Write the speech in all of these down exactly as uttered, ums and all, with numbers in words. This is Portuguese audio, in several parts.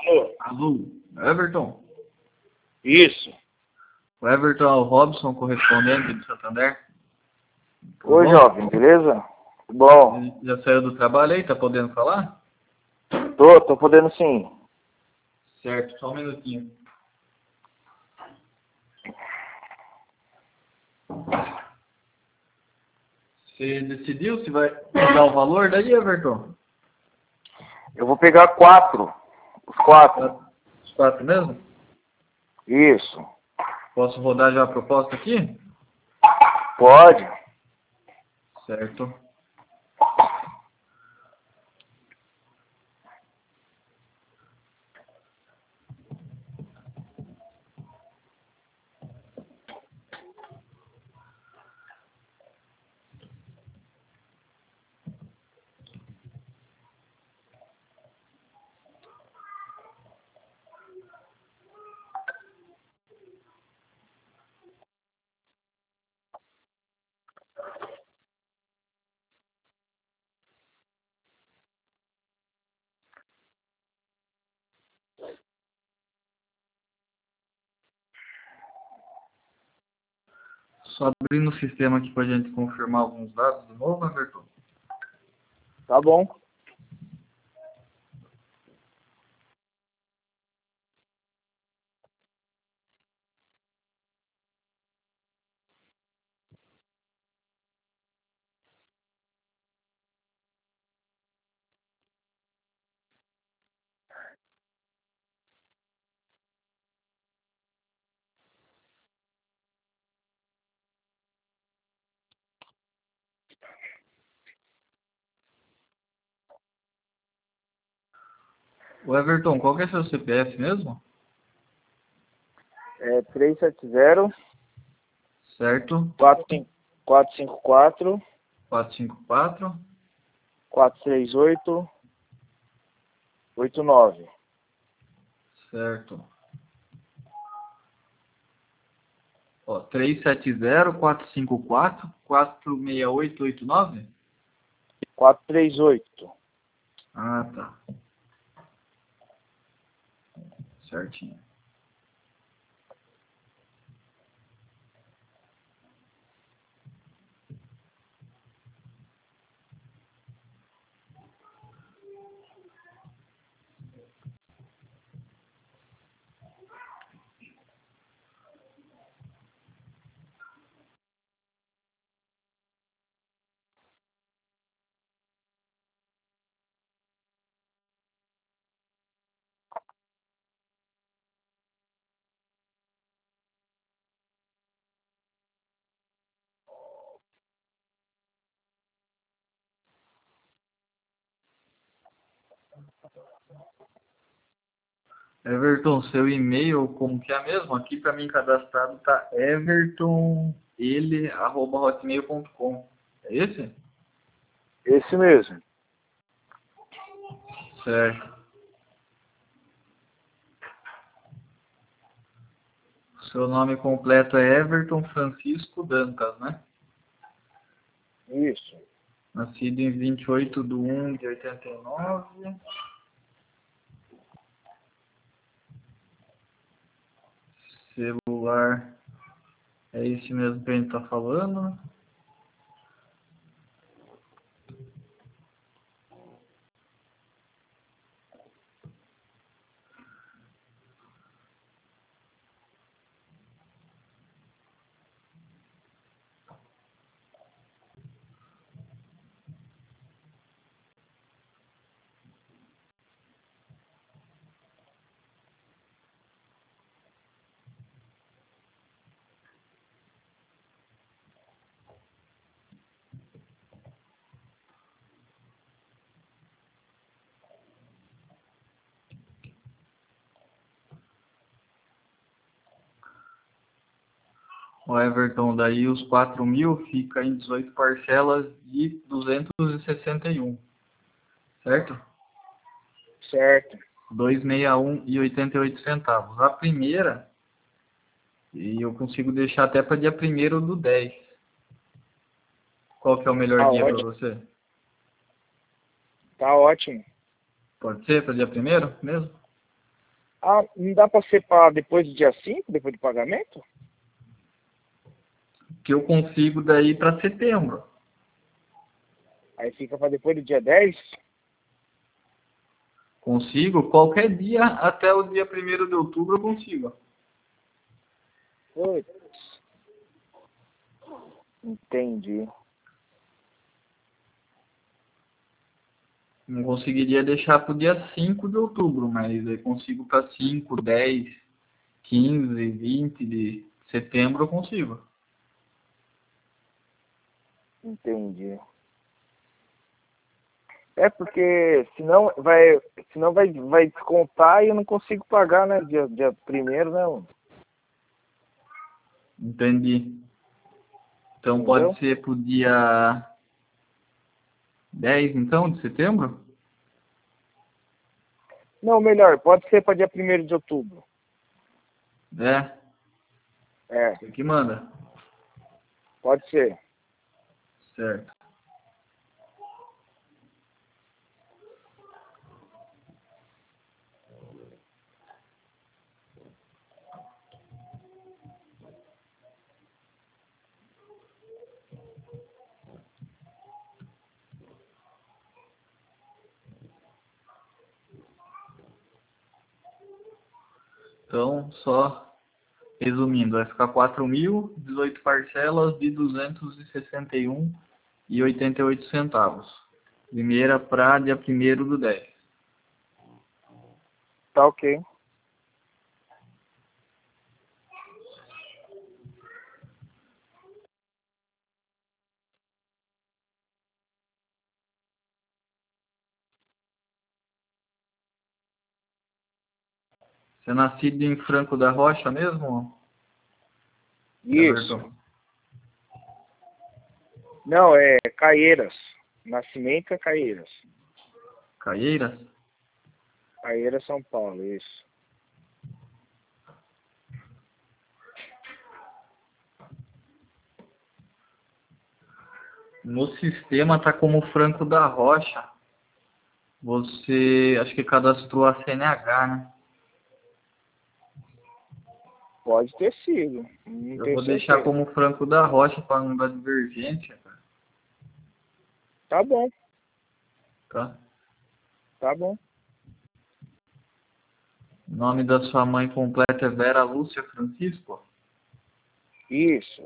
Alô? Alô, Everton? Isso. O Everton é o Robson, correspondente do Santander. Tudo Oi, bom? jovem, beleza? Bom, Já saiu do trabalho aí? Tá podendo falar? tô, tô podendo sim. Certo, só um minutinho. Você decidiu se vai dar o valor daí, Everton? Eu vou pegar quatro. Os quatro. Os quatro mesmo? Isso. Posso rodar já a proposta aqui? Pode. Certo. Só abrindo o sistema aqui pra gente confirmar alguns dados de novo, Everton. Tá bom. O Everton, qual que é seu C P F mesmo? É três sete zero, Certo. quatro cinco quatro, quatro cinco quatro. quatro três oito, oito nove. Certo. Ó, três sete zero, quatro cinco quatro, quatro seis oito oito nove? quatro três oito. Ah, tá. Certinho. Everton, seu e-mail, como que é mesmo? Aqui para mim cadastrado tá everton ele arroba hotmail ponto com. É esse? Esse mesmo. Certo. Seu nome completo é Everton Francisco Dancas, né? Isso. Nascido em vinte e oito de um de oitenta e nove. Celular é esse mesmo que a gente tá falando. O Everton, daí os quatro mil fica em dezoito parcelas de duzentos e sessenta e um, certo? Certo. duzentos e sessenta e um e oitenta e oito centavos. A primeira, e eu consigo deixar até para dia primeiro do dez. Qual que é o melhor Tá dia para ótimo. você? Tá ótimo. Pode ser para dia primeiro mesmo? Ah, não dá para ser para depois do dia cinco, depois do pagamento? Que eu consigo daí para setembro. Aí fica para depois do dia dez? Consigo qualquer dia até o dia primeiro de outubro eu consigo. Putz. Entendi. Não conseguiria deixar para o dia cinco de outubro, mas eu consigo para cinco, dez, quinze, vinte de setembro eu consigo. Entendi. É porque senão vai, senão vai, vai descontar e eu não consigo pagar, né? Dia, dia primeiro, né? Mano? Entendi. Então Entendeu? pode ser pro dia dez, então, de setembro? Não, melhor, pode ser para dia primeiro de outubro. É, É, você que manda. pode ser. Certo. Então, só resumindo, vai ficar quatro mil, dezoito parcelas de duzentos e sessenta e um e oitenta e oito centavos. Primeira para dia primeiro do dez. Tá ok. Você é nascido em Franco da Rocha mesmo, Isso. Everton? Não, é Caieiras. Nascimento é Caieiras. Caieiras? Caieiras, São Paulo, isso. No sistema tá como Franco da Rocha. Você, acho que cadastrou a C N H, né? Pode ter sido. Não Eu tenho vou deixar certeza. como Franco da Rocha para não dar divergência, cara. Tá bom, Tá? tá bom. O nome da sua mãe completa é Vera Lúcia Francisco? Isso.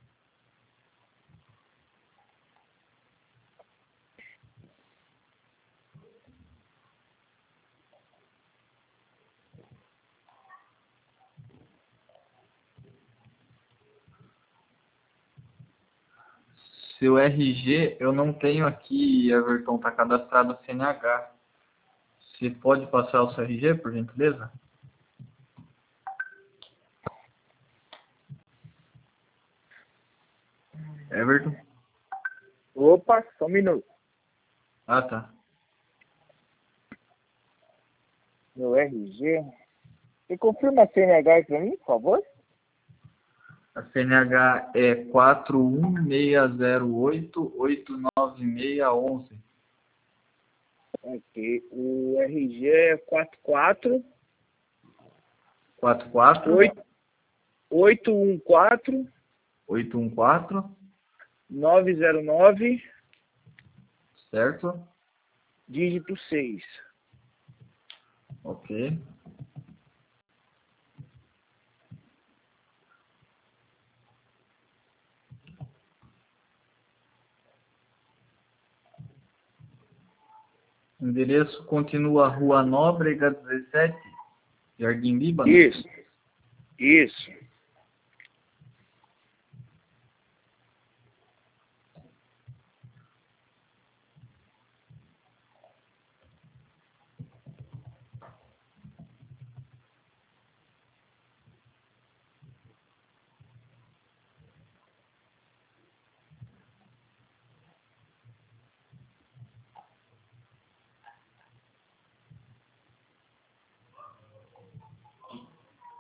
Seu R G eu não tenho aqui, Everton, tá cadastrado a C N H. Você pode passar o seu R G, por gentileza? Everton? Opa, só um minuto. Ah, tá. Meu R G. Você confirma a C N H aí pra mim, por favor? A C N H é quatro um seis zero oito oito nove seis um um. Aqui. O R G é quatro quatro quatro quatro oito um quatro oito um quatro, nove zero nove, certo? dígito seis. Ok. O endereço continua Rua Nóbrega dezessete, Jardim Líbano. Isso. Isso.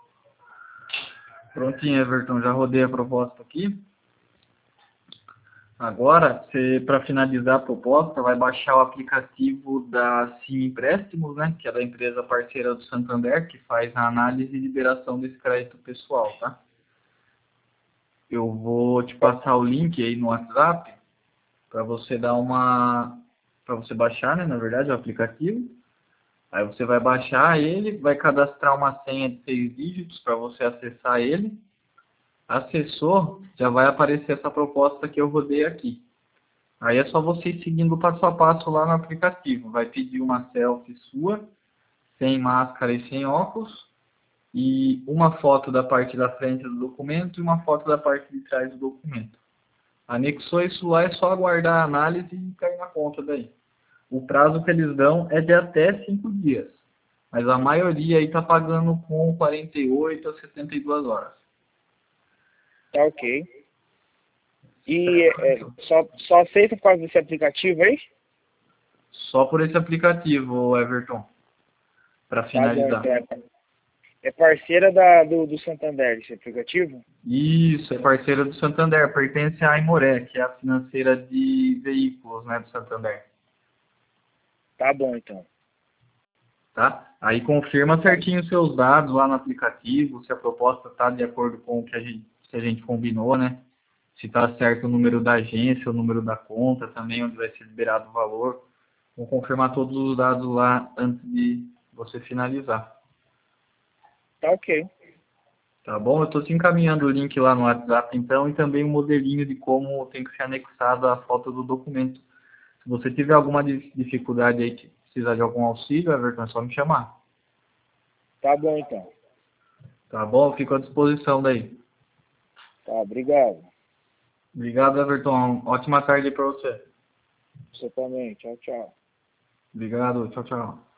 Prontinho, Everton. Já rodei a proposta aqui. Agora, para finalizar a proposta, vai baixar o aplicativo da Sim Empréstimos, né, que é da empresa parceira do Santander, que faz a análise e liberação desse crédito pessoal, tá? Eu vou te passar o link aí no WhatsApp para você dar uma, para você baixar, né, na verdade, o aplicativo. Aí você vai baixar ele, vai cadastrar uma senha de seis dígitos para você acessar ele. Acessou, já vai aparecer essa proposta que eu rodei aqui. Aí é só você ir seguindo passo a passo lá no aplicativo. Vai pedir uma selfie sua, sem máscara e sem óculos, e uma foto da parte da frente do documento e uma foto da parte de trás do documento. Anexou isso lá, é só aguardar a análise e cair na conta daí. O prazo que eles dão é de até cinco dias, mas a maioria aí está pagando com quarenta e oito a setenta e duas horas. Tá ok. E é, só, só aceita por causa desse aplicativo aí? Só por esse aplicativo, Everton, para finalizar. Tá bom, então. É parceira da, do, do Santander, esse aplicativo? Isso, é parceira do Santander, pertence à Aimoré, que é a financeira de veículos, né, do Santander. Tá bom, então. Tá? Aí confirma certinho os seus dados lá no aplicativo, se a proposta está de acordo com o que a gente, que a gente combinou, né? Se está certo o número da agência, o número da conta também, onde vai ser liberado o valor. Vou confirmar todos os dados lá antes de você finalizar. Tá ok. Tá bom? Eu estou te encaminhando o link lá no WhatsApp, então, e também um modelinho de como tem que ser anexada a foto do documento. Se você tiver alguma dificuldade aí, que precisar de algum auxílio, Everton, é só me chamar. Tá bom, então. Tá bom? Fico à disposição daí. Tá, obrigado. Obrigado, Everton. Ótima tarde para você. Você também. Tchau, tchau. Obrigado. Tchau, tchau.